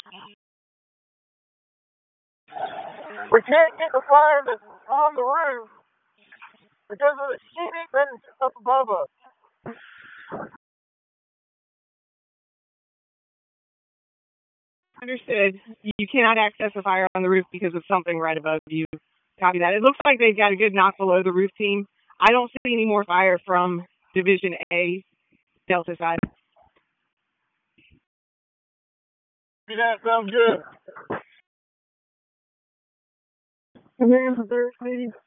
We can't get the fire that's on the roof because of the heat that's up above us. Understood. You cannot access the fire on the roof because of something right above you. Copy that. It looks like they've got a good knock below the roof team. I don't see any more fire from Division A, Delta side. Yeah, sounds good. And there's the third, please.